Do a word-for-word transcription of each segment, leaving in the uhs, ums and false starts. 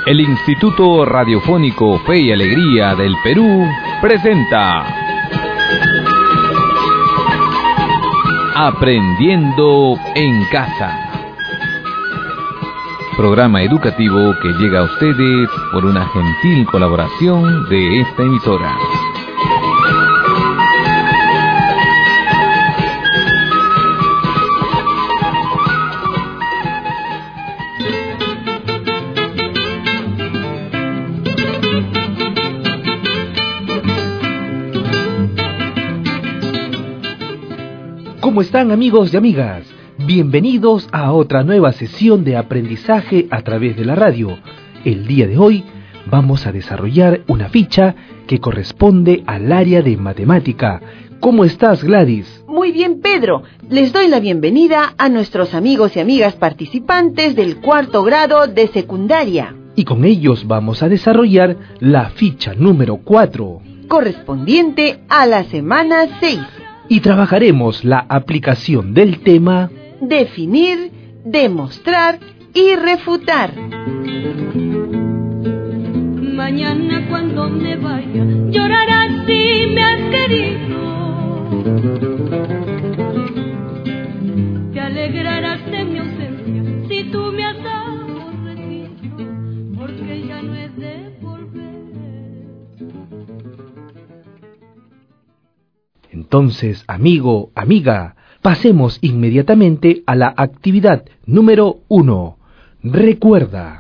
El Instituto Radiofónico Fe y Alegría del Perú presenta Aprendiendo en Casa. Programa educativo que llega a ustedes por una gentil colaboración de esta emisora. ¿Cómo están, amigos y amigas? Bienvenidos a otra nueva sesión de aprendizaje a través de la radio. El día de hoy vamos a desarrollar una ficha que corresponde al área de matemática. ¿Cómo estás, Gladys? Muy bien, Pedro. Les doy la bienvenida a nuestros amigos y amigas participantes del cuarto grado de secundaria. Y con ellos vamos a desarrollar la ficha número cuatro, correspondiente a la semana seis. Y trabajaremos la aplicación del tema definir, demostrar y refutar. Mañana cuando me vaya, llorarás si me has querido. Te alegrarás de mi ausencia si tú me has aborrecido, porque ya no es de volver. Entonces, amigo, amiga, pasemos inmediatamente a la actividad número uno. Recuerda.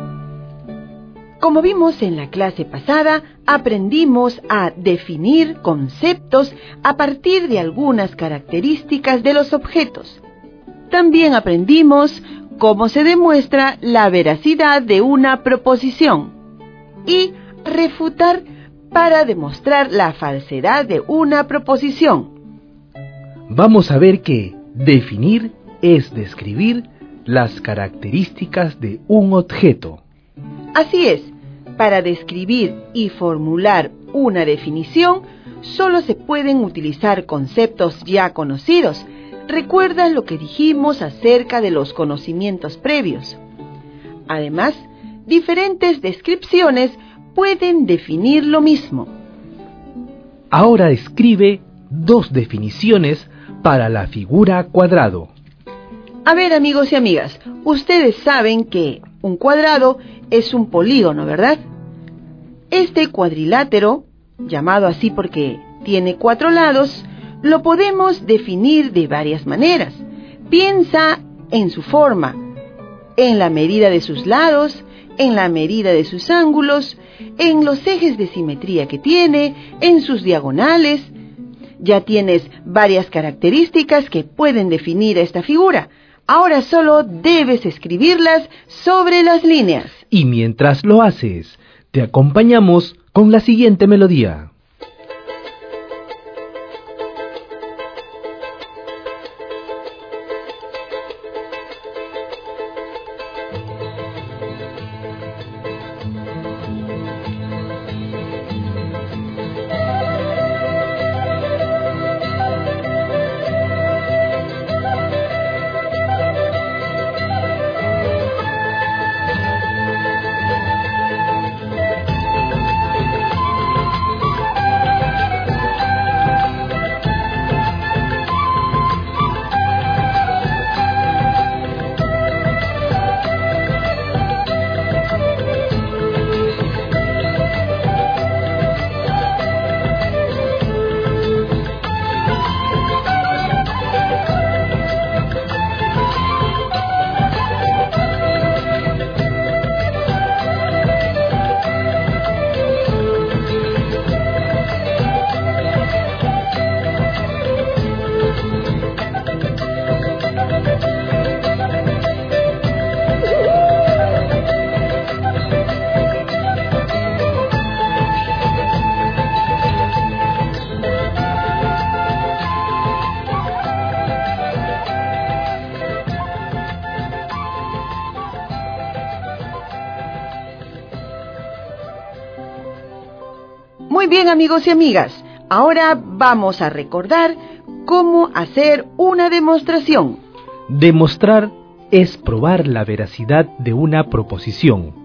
Como vimos en la clase pasada, aprendimos a definir conceptos a partir de algunas características de los objetos. También aprendimos cómo se demuestra la veracidad de una proposición y refutar para demostrar la falsedad de una proposición. Vamos a ver que definir es describir las características de un objeto. Así es, para describir y formular una definición, solo se pueden utilizar conceptos ya conocidos. ¿Recuerdan lo que dijimos acerca de los conocimientos previos? Además, diferentes descripciones pueden definir lo mismo. Ahora escribe dos definiciones para la figura cuadrado. A ver, amigos y amigas, ustedes saben que un cuadrado es un polígono, ¿verdad? Este cuadrilátero, llamado así porque tiene cuatro lados, lo podemos definir de varias maneras. Piensa en su forma, en la medida de sus lados, en la medida de sus ángulos, en los ejes de simetría que tiene, en sus diagonales. Ya tienes varias características que pueden definir esta figura. Ahora solo debes escribirlas sobre las líneas. Y mientras lo haces, te acompañamos con la siguiente melodía. Muy bien, amigos y amigas, ahora vamos a recordar cómo hacer una demostración. Demostrar es probar la veracidad de una proposición.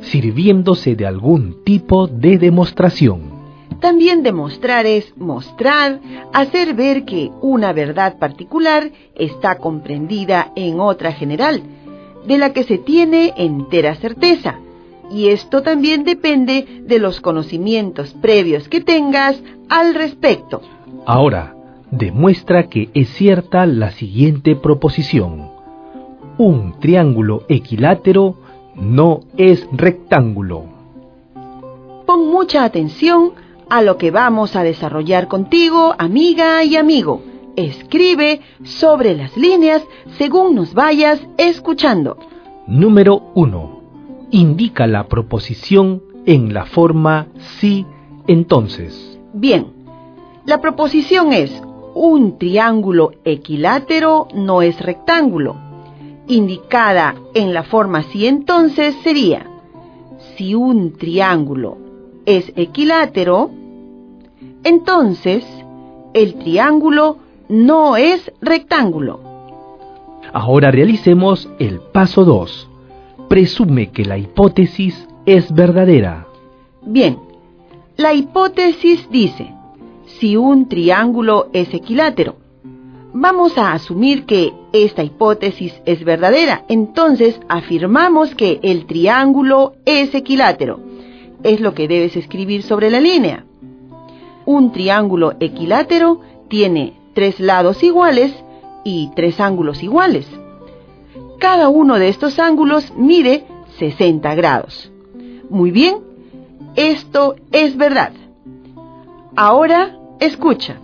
sirviéndose de algún tipo de demostración. También demostrar es mostrar, hacer ver que una verdad particular está comprendida en otra general, de la que se tiene entera certeza. Y esto también depende de los conocimientos previos que tengas al respecto. Ahora, demuestra que es cierta la siguiente proposición. Un triángulo equilátero no es rectángulo. Pon mucha atención a lo que vamos a desarrollar contigo, amiga y amigo. Escribe sobre las líneas según nos vayas escuchando. Número uno. Indica la proposición en la forma sí, entonces. Bien, la proposición es: un triángulo equilátero no es rectángulo. Indicada en la forma sí, entonces sería: si un triángulo es equilátero, entonces el triángulo no es rectángulo. Ahora realicemos el paso dos. Presume que la hipótesis es verdadera. Bien, la hipótesis dice: si un triángulo es equilátero. Vamos a asumir que esta hipótesis es verdadera, entonces afirmamos que el triángulo es equilátero. Es lo que debes escribir sobre la línea. Un triángulo equilátero tiene tres lados iguales y tres ángulos iguales. Cada uno de estos ángulos mide sesenta grados. Muy bien, esto es verdad. Ahora, escucha.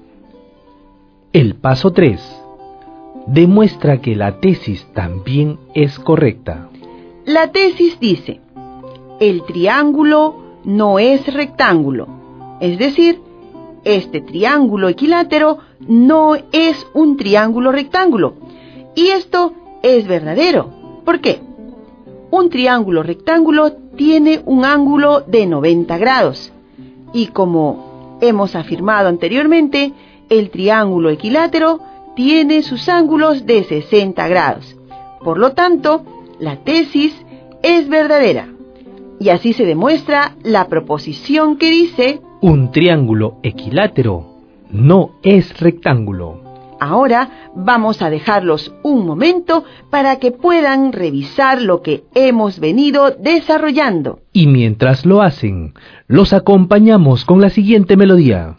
El paso tres. Demuestra que la tesis también es correcta. La tesis dice: el triángulo no es rectángulo. Es decir, este triángulo equilátero no es un triángulo rectángulo. Y esto es verdadero. ¿Por qué? Un triángulo rectángulo tiene un ángulo de noventa grados. Y como hemos afirmado anteriormente, el triángulo equilátero tiene sus ángulos de sesenta grados. Por lo tanto, la tesis es verdadera. Y así se demuestra la proposición que dice: un triángulo equilátero no es rectángulo. Ahora vamos a dejarlos un momento para que puedan revisar lo que hemos venido desarrollando. Y mientras lo hacen, los acompañamos con la siguiente melodía.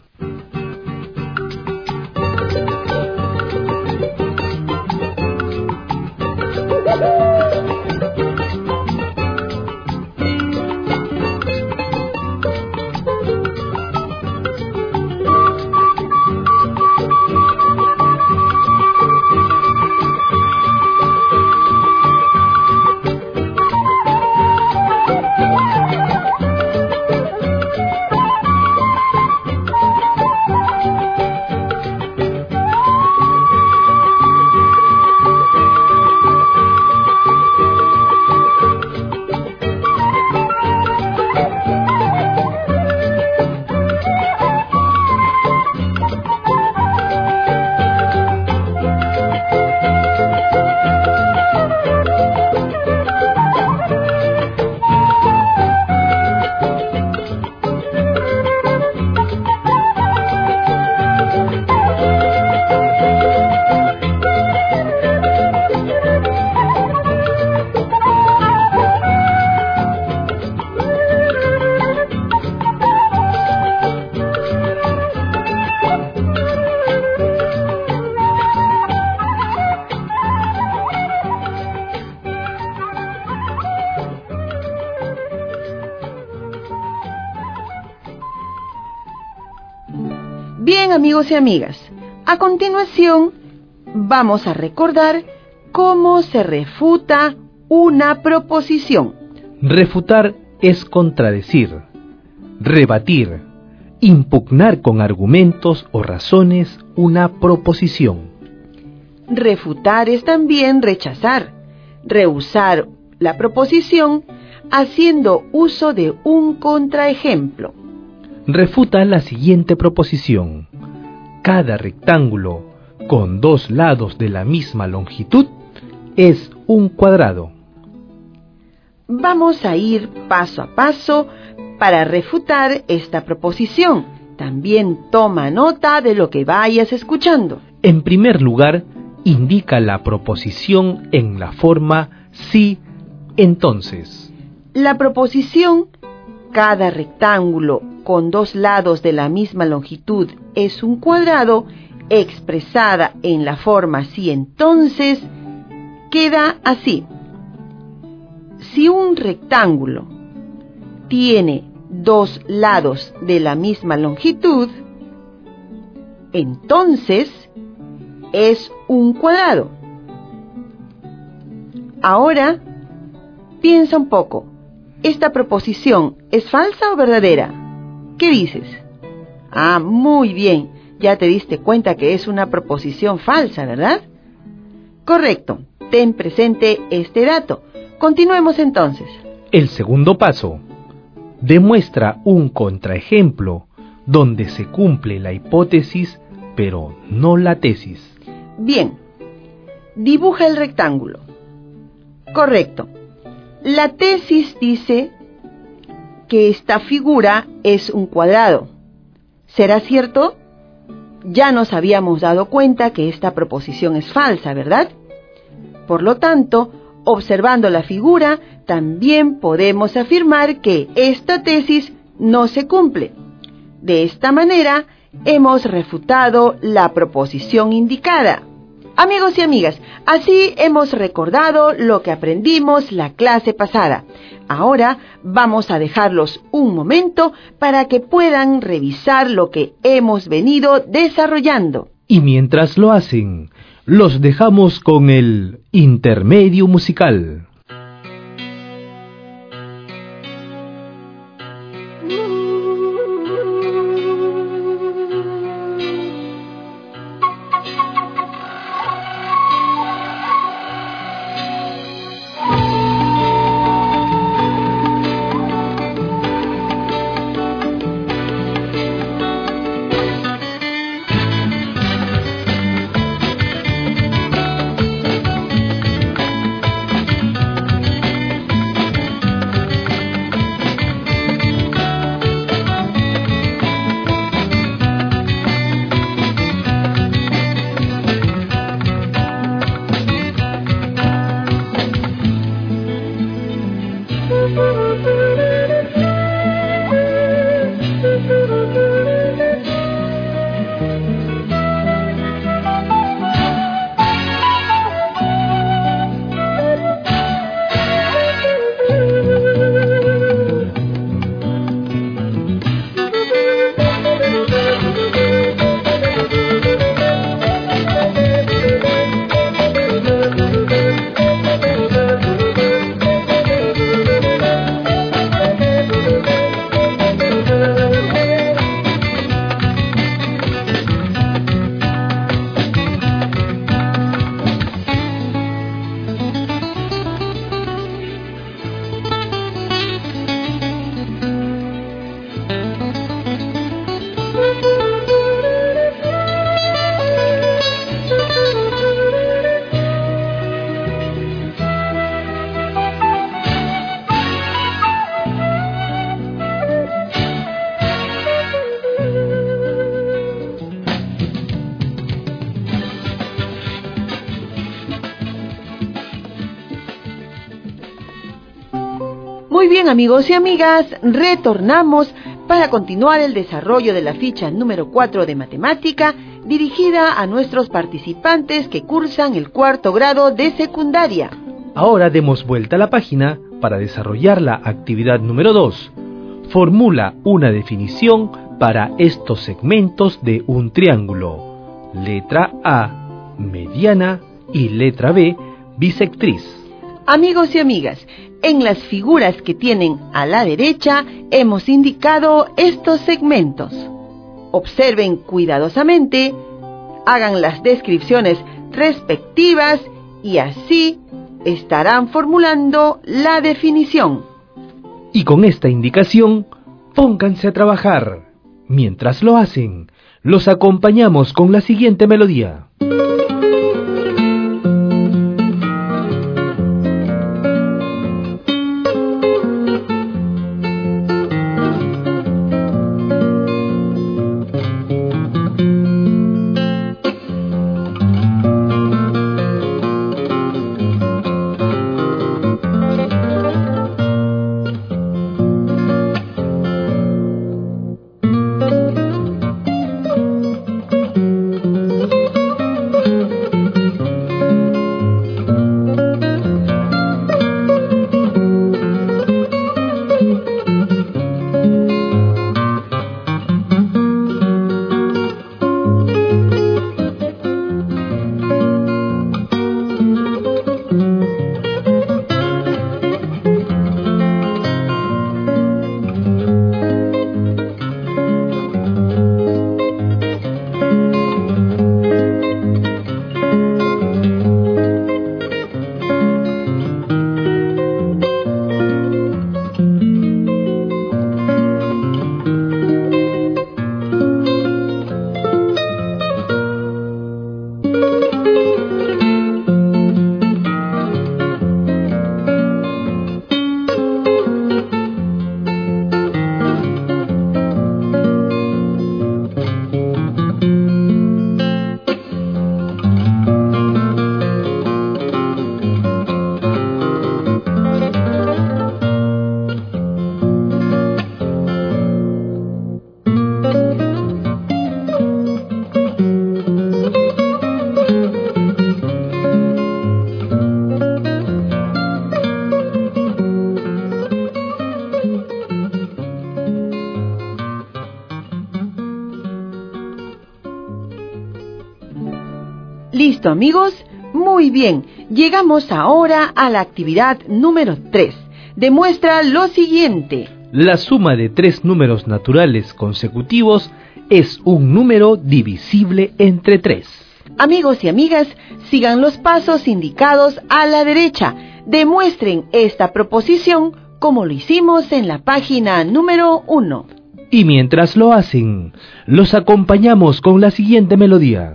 Bien, amigos y amigas, a continuación vamos a recordar cómo se refuta una proposición. Refutar es contradecir, rebatir, impugnar con argumentos o razones una proposición. Refutar es también rechazar, rehusar la proposición haciendo uso de un contraejemplo. Refuta la siguiente proposición: cada rectángulo con dos lados de la misma longitud es un cuadrado. vamos a ir paso a paso para refutar esta proposición. También toma nota de lo que vayas escuchando. En primer lugar, indica la proposición en la forma sí, entonces. La proposición, cada rectángulo con dos lados de la misma longitud es un cuadrado, expresada en la forma sí, entonces, queda así. Si un rectángulo tiene dos lados de la misma longitud, entonces es un cuadrado. Ahora, piensa un poco. ¿Esta proposición es falsa o verdadera? ¿Qué dices? Ah, muy bien. Ya te diste cuenta que es una proposición falsa, ¿verdad? Correcto. Ten presente este dato. Continuemos entonces. El segundo paso. Demuestra un contraejemplo donde se cumple la hipótesis, pero no la tesis. Bien. Dibuja el rectángulo. Correcto. La tesis dice que esta figura es un cuadrado. ¿Será cierto? Ya nos habíamos dado cuenta que esta proposición es falsa, ¿verdad? Por lo tanto, observando la figura, también podemos afirmar que esta tesis no se cumple. De esta manera, hemos refutado la proposición indicada. Amigos y amigas, así hemos recordado lo que aprendimos la clase pasada. Ahora vamos a dejarlos un momento para que puedan revisar lo que hemos venido desarrollando. Y mientras lo hacen, los dejamos con el intermedio musical. Muy bien, amigos y amigas, retornamos para continuar el desarrollo de la ficha número cuatro de matemática, dirigida a nuestros participantes que cursan el cuarto grado de secundaria. Ahora demos vuelta a la página para desarrollar la actividad número dos. Formula una definición para estos segmentos de un triángulo. Letra A, mediana, y letra B, bisectriz. Amigos y amigas, en las figuras que tienen a la derecha hemos indicado estos segmentos. Observen cuidadosamente, hagan las descripciones respectivas y así estarán formulando la definición. Y con esta indicación, pónganse a trabajar. Mientras lo hacen, los acompañamos con la siguiente melodía. ¿Listo, amigos? Muy bien, llegamos ahora a la actividad número tres. Demuestra lo siguiente. La suma de tres números naturales consecutivos es un número divisible entre tres. Amigos y amigas, sigan los pasos indicados a la derecha. Demuestren esta proposición como lo hicimos en la página número uno. Y mientras lo hacen, los acompañamos con la siguiente melodía.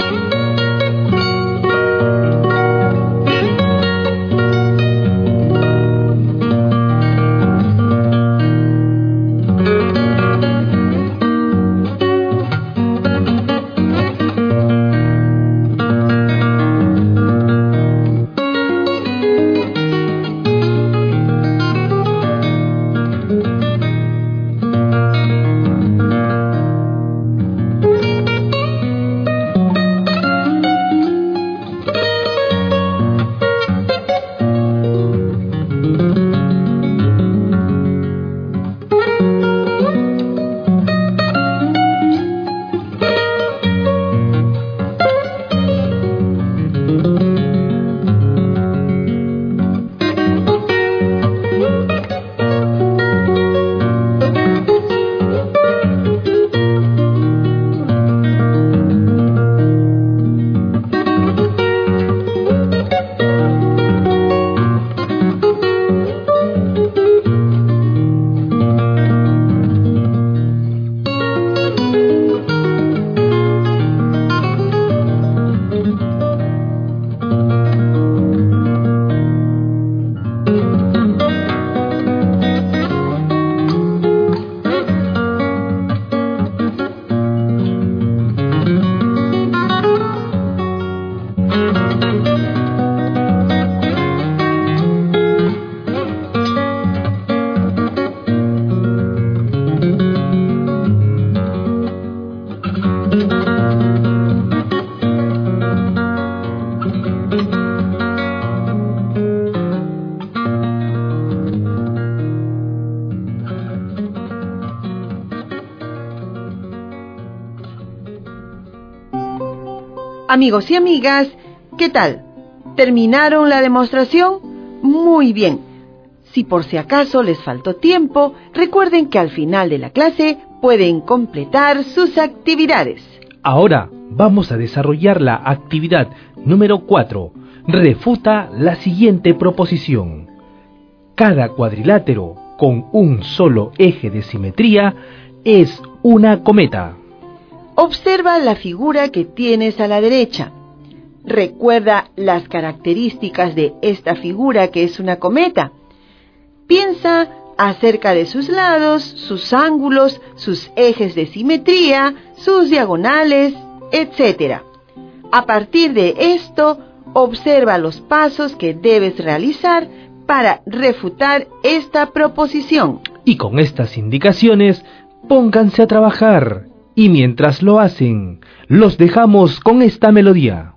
Amigos y amigas, ¿qué tal? ¿Terminaron la demostración? Muy bien. Si por si acaso les faltó tiempo, recuerden que al final de la clase pueden completar sus actividades. Ahora vamos a desarrollar la actividad número cuatro. Refuta la siguiente proposición. Cada cuadrilátero con un solo eje de simetría es una cometa. Observa la figura que tienes a la derecha. Recuerda las características de esta figura que es una cometa. Piensa acerca de sus lados, sus ángulos, sus ejes de simetría, sus diagonales, etcétera. A partir de esto, observa los pasos que debes realizar para refutar esta proposición. Y con estas indicaciones, pónganse a trabajar. Y mientras lo hacen, los dejamos con esta melodía.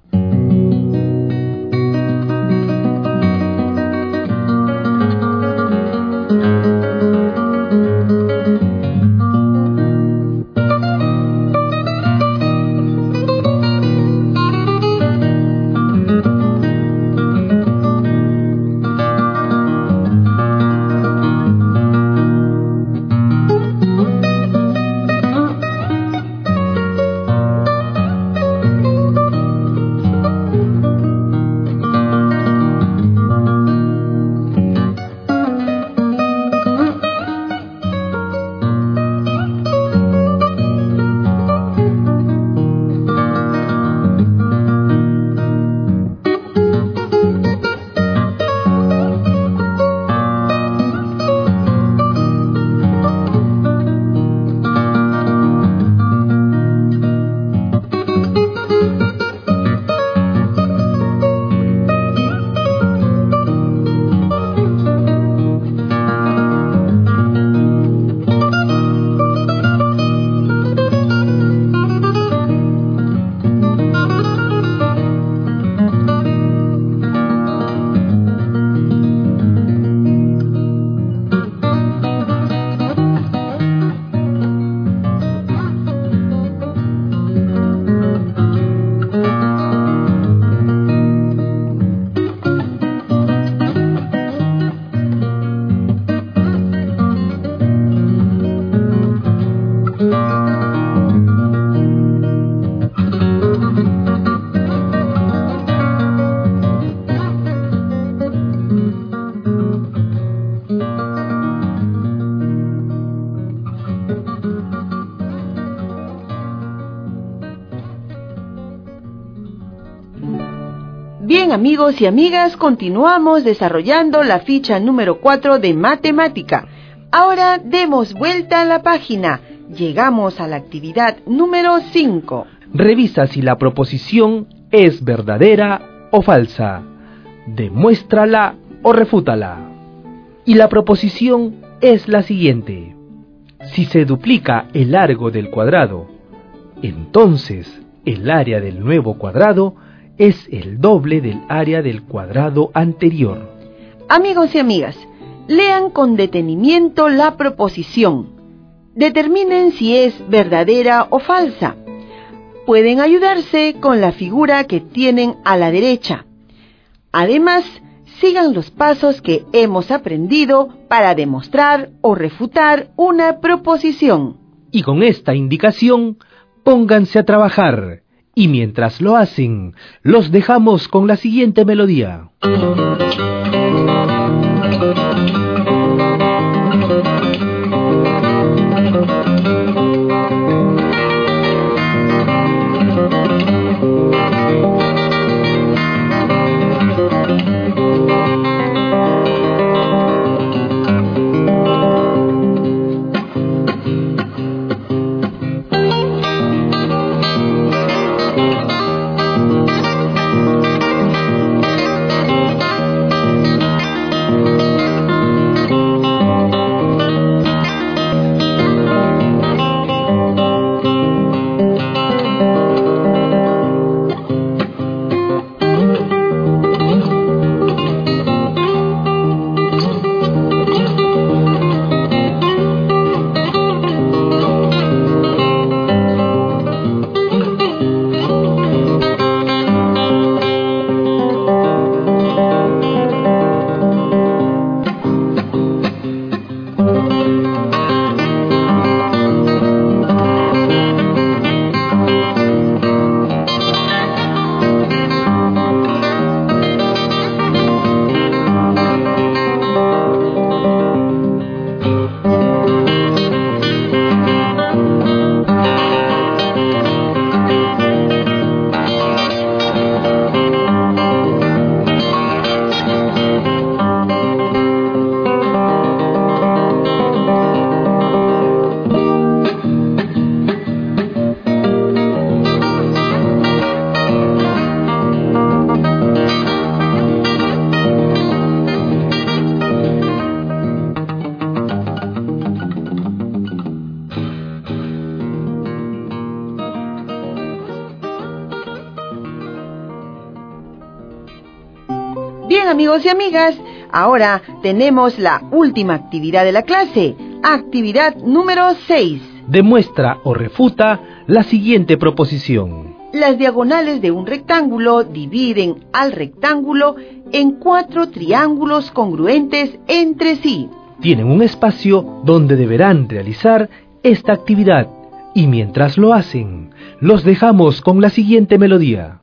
Bien, amigos y amigas, continuamos desarrollando la ficha número cuatro de matemática. Ahora demos vuelta a la página. Llegamos a la actividad número cinco. Revisa si la proposición es verdadera o falsa. Demuéstrala o refútala. Y la proposición es la siguiente. Si se duplica el largo del cuadrado, entonces el área del nuevo cuadrado es el doble del área del cuadrado anterior. Amigos y amigas, lean con detenimiento la proposición. Determinen si es verdadera o falsa. Pueden ayudarse con la figura que tienen a la derecha. Además, sigan los pasos que hemos aprendido para demostrar o refutar una proposición. Y con esta indicación, pónganse a trabajar. Y mientras lo hacen, los dejamos con la siguiente melodía. Bien, amigos y amigas, ahora tenemos la última actividad de la clase, actividad número seis. Demuestra o refuta la siguiente proposición. Las diagonales de un rectángulo dividen al rectángulo en cuatro triángulos congruentes entre sí. Tienen un espacio donde deberán realizar esta actividad y mientras lo hacen, los dejamos con la siguiente melodía.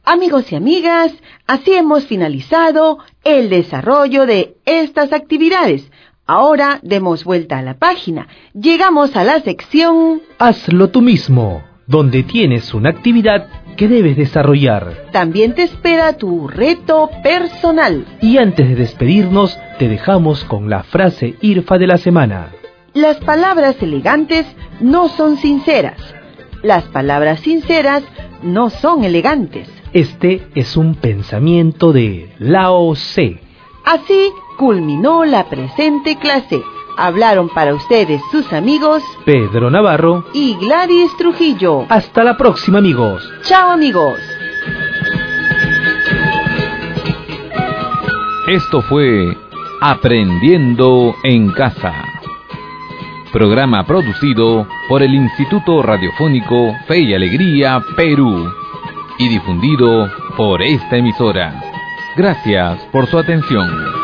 Amigos y amigas, así hemos finalizado el desarrollo de estas actividades. Ahora demos vuelta a la página. Llegamos a la sección Hazlo tú mismo, donde tienes una actividad que debes desarrollar. También te espera tu reto personal. Y antes de despedirnos, te dejamos con la frase IRFA de la semana. Las palabras elegantes no son sinceras. Las palabras sinceras no son elegantes. Este es un pensamiento de Lao Tse. Así culminó la presente clase. Hablaron para ustedes sus amigos Pedro Navarro y Gladys Trujillo. Hasta la próxima, amigos. Chao, amigos. Esto fue Aprendiendo en Casa. Programa producido por el Instituto Radiofónico Fe y Alegría, Perú. Y difundido por esta emisora. Gracias por su atención.